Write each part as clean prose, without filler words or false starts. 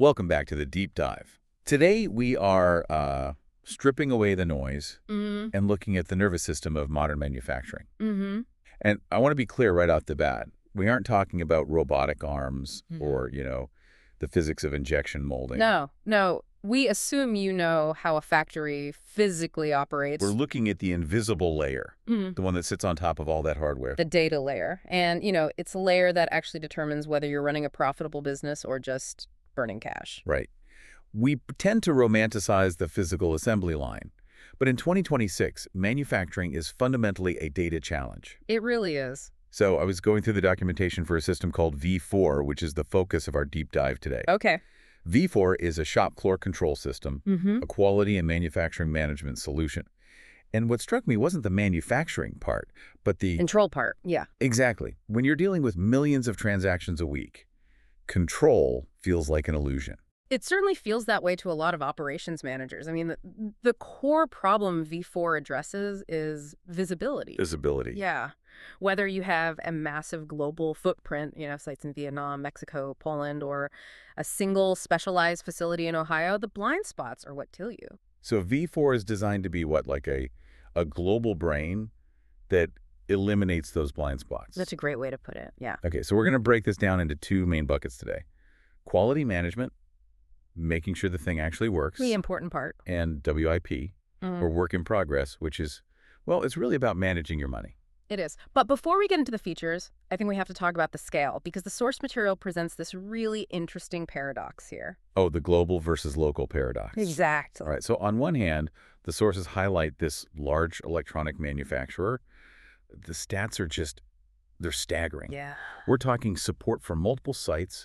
Welcome back to the Deep Dive. Today we are stripping away the noise Mm-hmm. and looking at the nervous system of modern manufacturing. Mm-hmm. And I want to be clear right off the bat. We aren't talking about robotic arms or, the physics of injection molding. No. We assume you know how a factory physically operates. We're looking at the invisible layer, Mhm. the one that sits on top of all that hardware. The data layer. And, it's a layer that actually determines whether you're running a profitable business or just burning cash. Right. We tend to romanticize the physical assembly line. But in 2026, manufacturing is fundamentally a data challenge. It really is. So I was going through the documentation for a system called V4, which is the focus of our deep dive today. Okay. V4 is a shop floor control system, Mm-hmm. a quality and manufacturing management solution. And what struck me wasn't the manufacturing part, but the... Control part. Yeah. Exactly. When you're dealing with millions of transactions a week, control feels like an illusion. It certainly feels that way to a lot of operations managers. I mean, the core problem V4 addresses is visibility. Visibility. Yeah. Whether you have a massive global footprint, sites in Vietnam, Mexico, Poland, or a single specialized facility in Ohio, the blind spots are what kill you. So V4 is designed to be what, like a global brain that eliminates those blind spots? That's a great way to put it. Yeah. Okay, so we're going to break this down into two main buckets today. Quality management, making sure the thing actually works. The important part. And WIP, or work in progress, which is, well, it's really about managing your money. It is. But before we get into the features, I think we have to talk about the scale, because the source material presents this really interesting paradox here. Oh, the global versus local paradox. Exactly. All right, so on one hand, the sources highlight this large electronic manufacturer. The stats are just, they're staggering. Yeah. We're talking support for multiple sites,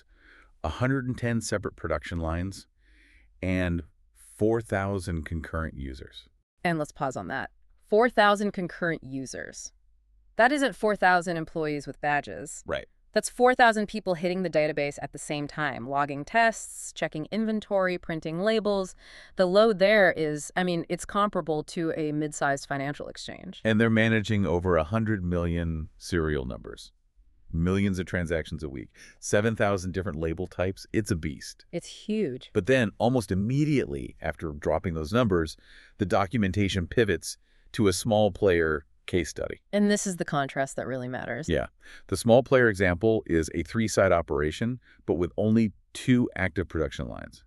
110 separate production lines, and 4,000 concurrent users. And let's pause on that. 4,000 concurrent users. That isn't 4,000 employees with badges. Right. That's 4,000 people hitting the database at the same time, logging tests, checking inventory, printing labels. The load there is, it's comparable to a mid-sized financial exchange. And they're managing over 100 million serial numbers. Millions of transactions a week. 7,000 different label types. It's a beast. It's huge. But then, almost immediately after dropping those numbers, the documentation pivots to a small player case study. And this is the contrast that really matters. Yeah. The small player example is a 3-site operation, but with only 2 active production lines.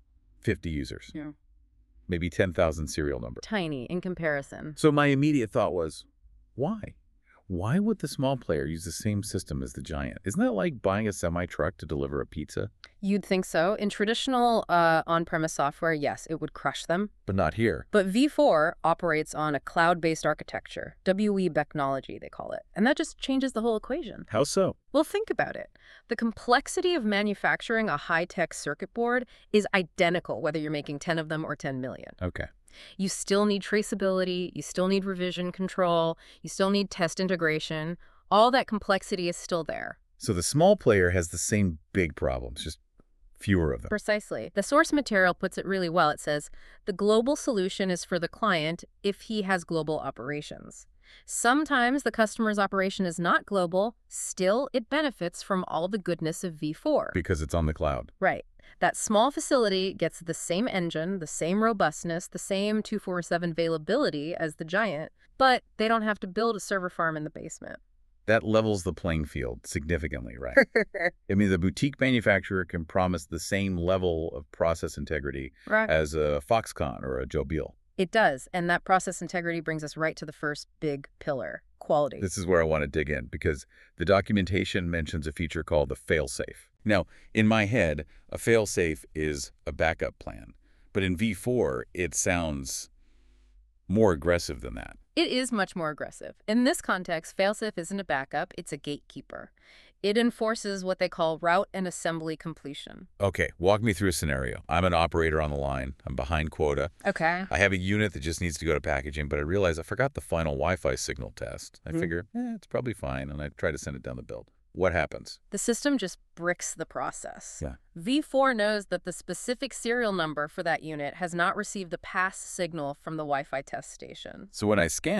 50 users. Yeah. Maybe 10,000 serial number. Tiny in comparison. So my immediate thought was, why? Why would the small player use the same system as the giant? Isn't that like buying a semi-truck to deliver a pizza? You'd think so. In traditional on-premise software, yes, it would crush them. But not here. But V4 operates on a cloud-based architecture, WE-technology, they call it. And that just changes the whole equation. How so? Well, think about it. The complexity of manufacturing a high-tech circuit board is identical whether you're making 10 of them or 10 million. Okay. You still need traceability, you still need revision control, you still need test integration. All that complexity is still there. So the small player has the same big problems, just fewer of them. Precisely. The source material puts it really well. It says, the global solution is for the client if he has global operations. Sometimes the customer's operation is not global, still it benefits from all the goodness of V4. Because it's on the cloud. Right. That small facility gets the same engine, the same robustness, the same 24/7 availability as the giant, but they don't have to build a server farm in the basement. That levels the playing field significantly, right? I mean, the boutique manufacturer can promise the same level of process integrity Right. as a Foxconn or a Joe Beal. It does, and that process integrity brings us right to the first big pillar, quality. This is where I want to dig in because the documentation mentions a feature called the failsafe. Now, in my head, a failsafe is a backup plan, but in V4, it sounds more aggressive than that. It is much more aggressive. In this context, failsafe isn't a backup, it's a gatekeeper. It enforces what they call route and assembly completion. Okay, walk me through a scenario. I'm an operator on the line. I'm behind quota. Okay. I have a unit that just needs to go to packaging, but I realize I forgot the final Wi-Fi signal test. I figure, it's probably fine, and I try to send it down the build. What happens? The system just bricks the process. Yeah. V4 knows that the specific serial number for that unit has not received the pass signal from the Wi-Fi test station. So when I scan it,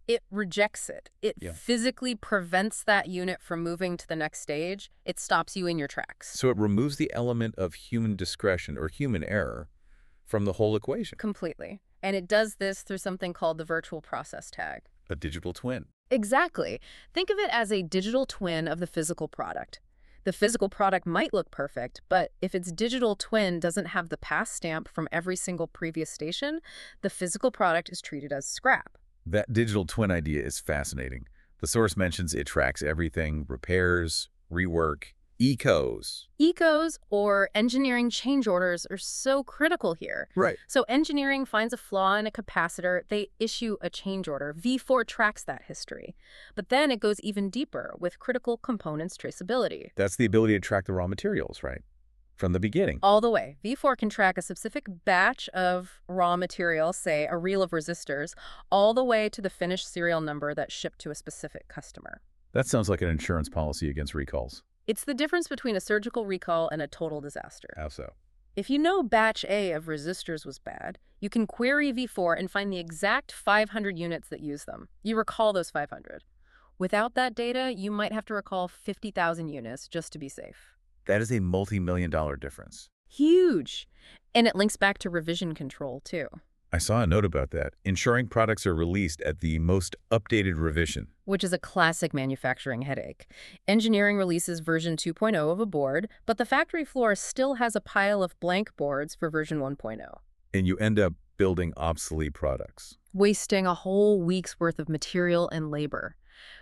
It rejects it. It Yeah. physically prevents that unit from moving to the next stage. It stops you in your tracks. So it removes the element of human discretion or human error from the whole equation. Completely. And it does this through something called the virtual process tag. A digital twin. Exactly. Think of it as a digital twin of the physical product. The physical product might look perfect, but if its digital twin doesn't have the pass stamp from every single previous station, the physical product is treated as scrap. That digital twin idea is fascinating. The source mentions it tracks everything: repairs, rework, ecos. Ecos, or engineering change orders, are so critical here. Right. So engineering finds a flaw in a capacitor, they issue a change order. V4 tracks that history. But then it goes even deeper with critical components traceability. That's the ability to track the raw materials, right? From the beginning. All the way. V4 can track a specific batch of raw material, say a reel of resistors, all the way to the finished serial number that's shipped to a specific customer. That sounds like an insurance policy against recalls. It's the difference between a surgical recall and a total disaster. How so? If you know batch A of resistors was bad, you can query V4 and find the exact 500 units that use them. You recall those 500. Without that data, you might have to recall 50,000 units just to be safe. That is a multi-million-dollar difference. Huge! And it links back to revision control, too. I saw a note about that. Ensuring products are released at the most updated revision. Which is a classic manufacturing headache. Engineering releases version 2.0 of a board, but the factory floor still has a pile of blank boards for version 1.0. And you end up building obsolete products. Wasting a whole week's worth of material and labor.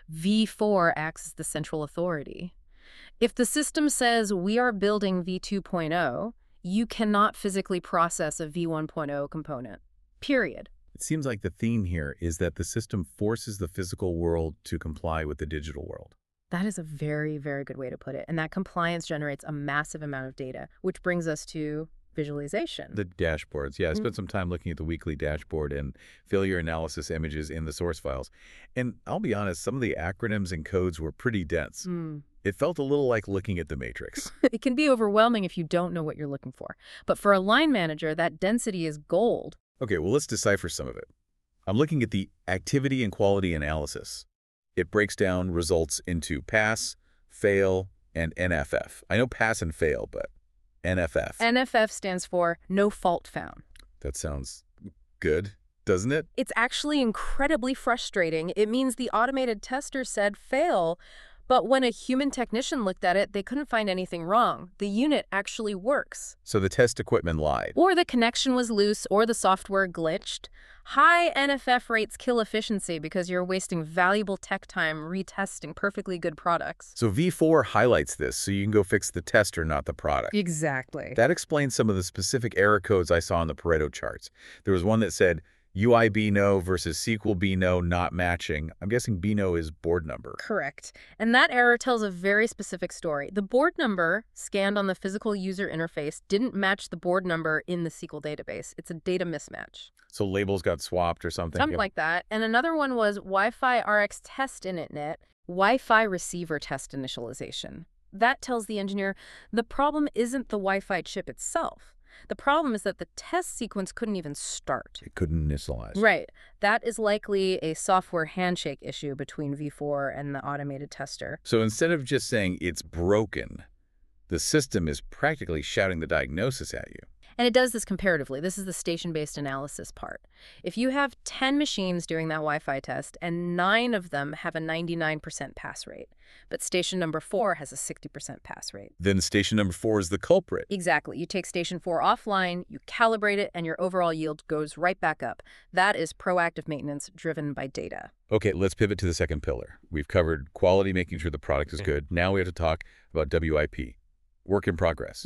V4 acts as the central authority. If the system says we are building V2.0, you cannot physically process a V1.0 component. Period. It seems like the theme here is that the system forces the physical world to comply with the digital world. That is a very, very good way to put it. And that compliance generates a massive amount of data, which brings us to visualization. The dashboards. Yeah, I spent some time looking at the weekly dashboard and failure analysis images in the source files. And I'll be honest, some of the acronyms and codes were pretty dense. It felt a little like looking at the Matrix. It can be overwhelming if you don't know what you're looking for. But for a line manager, that density is gold. Okay, well, let's decipher some of it. I'm looking at the activity and quality analysis. It breaks down results into pass, fail, and NFF. I know pass and fail, but NFF. NFF stands for no fault found. That sounds good, doesn't it? It's actually incredibly frustrating. It means the automated tester said fail, but when a human technician looked at it, they couldn't find anything wrong. The unit actually works. So the test equipment lied. Or the connection was loose, or the software glitched. High NFF rates kill efficiency because you're wasting valuable tech time retesting perfectly good products. So V4 highlights this so you can go fix the tester, not the product. Exactly. That explains some of the specific error codes I saw in the Pareto charts. There was one that said UIB no versus SQL B no not matching. I'm guessing B no is board number. Correct. And that error tells a very specific story. The board number scanned on the physical user interface didn't match the board number in the SQL database. It's a data mismatch. So labels got swapped or something? Something like that. And another one was Wi-Fi RX test initnet, Wi-Fi receiver test initialization. That tells the engineer the problem isn't the Wi-Fi chip itself. The problem is that the test sequence couldn't even start. It couldn't initialize. Right. That is likely a software handshake issue between V4 and the automated tester. So instead of just saying it's broken, the system is practically shouting the diagnosis at you. And it does this comparatively. This is the station-based analysis part. If you have 10 machines doing that Wi-Fi test and 9 of them have a 99% pass rate, but station number 4 has a 60% pass rate. Then station number 4 is the culprit. Exactly. You take station 4 offline, you calibrate it, and your overall yield goes right back up. That is proactive maintenance driven by data. Okay, let's pivot to the second pillar. We've covered quality, making sure the product is good. Now we have to talk about WIP, work in progress.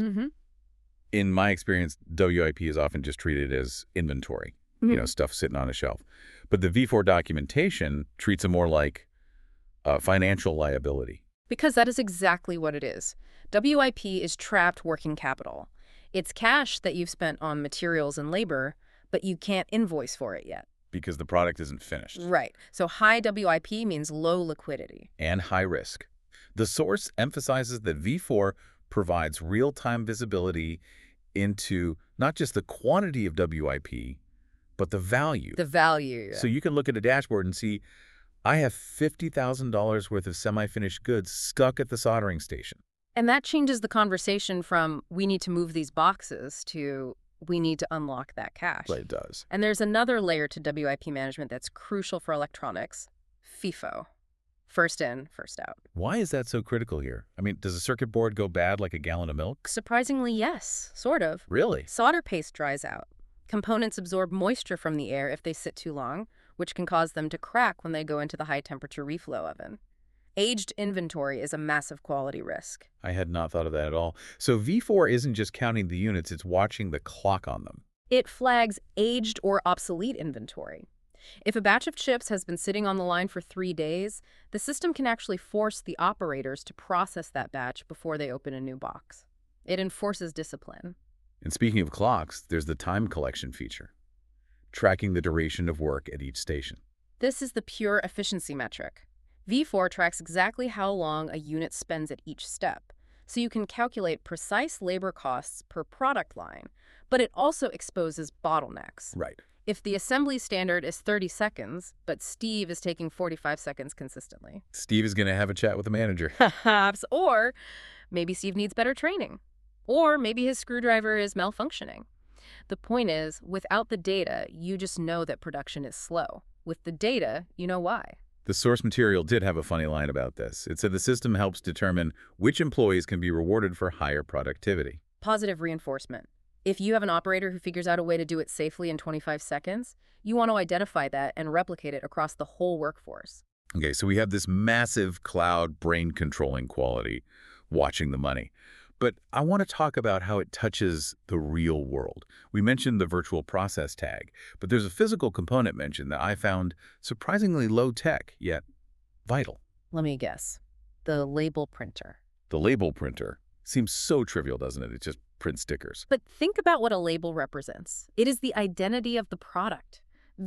In my experience, WIP is often just treated as inventory, stuff sitting on a shelf. But the V4 documentation treats it more like financial liability. Because that is exactly what it is. WIP is trapped working capital. It's cash that you've spent on materials and labor, but you can't invoice for it yet. Because the product isn't finished. Right. So high WIP means low liquidity. And high risk. The source emphasizes that V4 provides real-time visibility into not just the quantity of WIP, but the value. The value. So you can look at a dashboard and see, I have $50,000 worth of semi-finished goods stuck at the soldering station. And that changes the conversation from we need to move these boxes to we need to unlock that cash. Right, it does. And there's another layer to WIP management that's crucial for electronics, FIFO. First in, first out. Why is that so critical here? I mean, does a circuit board go bad like a gallon of milk? Surprisingly, yes, sort of. Really? Solder paste dries out. Components absorb moisture from the air if they sit too long, which can cause them to crack when they go into the high-temperature reflow oven. Aged inventory is a massive quality risk. I had not thought of that at all. So V4 isn't just counting the units, it's watching the clock on them. It flags aged or obsolete inventory. If a batch of chips has been sitting on the line for 3 days, the system can actually force the operators to process that batch before they open a new box. It enforces discipline. And speaking of clocks, there's the time collection feature, tracking the duration of work at each station. This is the pure efficiency metric. V4 tracks exactly how long a unit spends at each step, so you can calculate precise labor costs per product line, but it also exposes bottlenecks. Right. If the assembly standard is 30 seconds, but Steve is taking 45 seconds consistently. Steve is going to have a chat with the manager. Perhaps. Or maybe Steve needs better training. Or maybe his screwdriver is malfunctioning. The point is, without the data, you just know that production is slow. With the data, you know why. The source material did have a funny line about this. It said the system helps determine which employees can be rewarded for higher productivity. Positive reinforcement. If you have an operator who figures out a way to do it safely in 25 seconds, you want to identify that and replicate it across the whole workforce. Okay, so we have this massive cloud brain-controlling quality, watching the money. But I want to talk about how it touches the real world. We mentioned the virtual process tag, but there's a physical component mentioned that I found surprisingly low-tech, yet vital. Let me guess. The label printer. The label printer seems so trivial, doesn't it? It just prints stickers. But think about what a label represents. It is the identity of the product.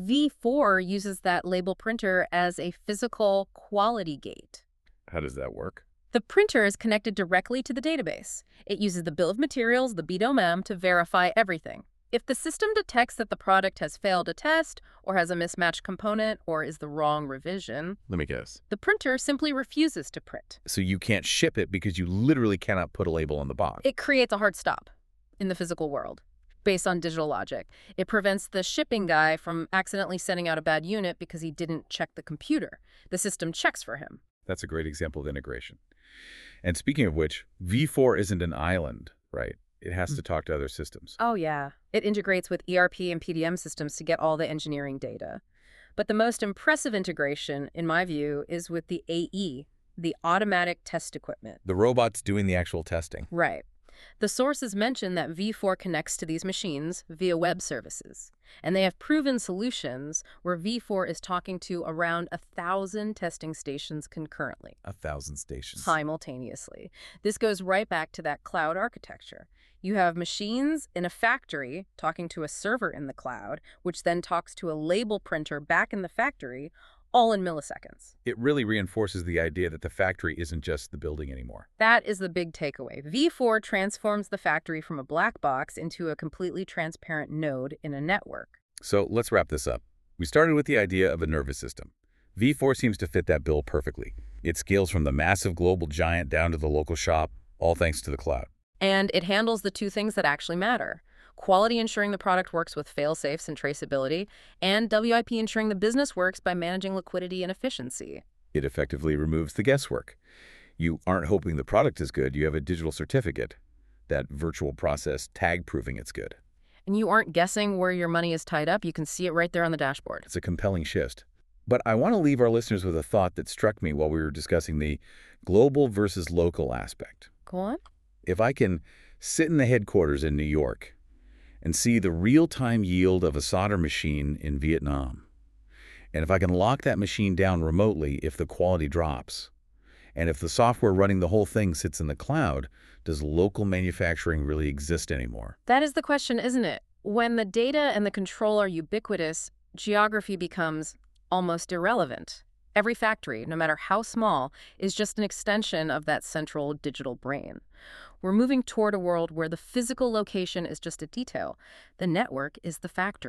V4 uses that label printer as a physical quality gate. How does that work? The printer is connected directly to the database. It uses the bill of materials, the BDOMM, to verify everything. If the system detects that the product has failed a test, or has a mismatched component, or is the wrong revision, Let me guess. the printer simply refuses to print. So you can't ship it because you literally cannot put a label on the box. It creates a hard stop in the physical world. Based on digital logic, it prevents the shipping guy from accidentally sending out a bad unit because he didn't check the computer. The system checks for him. That's a great example of integration. And speaking of which, V4 isn't an island, right? It has to talk to other systems. Oh, yeah. It integrates with ERP and PDM systems to get all the engineering data. But the most impressive integration, in my view, is with the AE, the automatic test equipment. The robot's doing the actual testing. Right. The sources mention that V4 connects to these machines via web services, and they have proven solutions where V4 is talking to around 1,000 testing stations concurrently. 1,000 stations. Simultaneously. This goes right back to that cloud architecture. You have machines in a factory talking to a server in the cloud, which then talks to a label printer back in the factory, all in milliseconds. It really reinforces the idea that the factory isn't just the building anymore. That is the big takeaway. V4 transforms the factory from a black box into a completely transparent node in a network. So let's wrap this up. We started with the idea of a nervous system. V4 seems to fit that bill perfectly. It scales from the massive global giant down to the local shop, all thanks to the cloud. And it handles the two things that actually matter. Quality ensuring the product works with fail-safes and traceability, and WIP ensuring the business works by managing liquidity and efficiency. It effectively removes the guesswork. You aren't hoping the product is good, you have a digital certificate, that virtual process tag proving it's good. And you aren't guessing where your money is tied up, you can see it right there on the dashboard. It's a compelling shift. But I want to leave our listeners with a thought that struck me while we were discussing the global versus local aspect. Go on. If I can sit in the headquarters in New York and see the real-time yield of a solder machine in Vietnam, and if I can lock that machine down remotely if the quality drops, and if the software running the whole thing sits in the cloud, does local manufacturing really exist anymore? That is the question, isn't it? When the data and the control are ubiquitous, geography becomes almost irrelevant. Every factory, no matter how small, is just an extension of that central digital brain. We're moving toward a world where the physical location is just a detail. The network is the factory.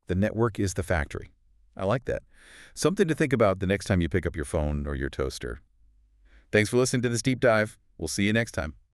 The network is the factory. I like that. Something to think about the next time you pick up your phone or your toaster. Thanks for listening to this deep dive. We'll see you next time.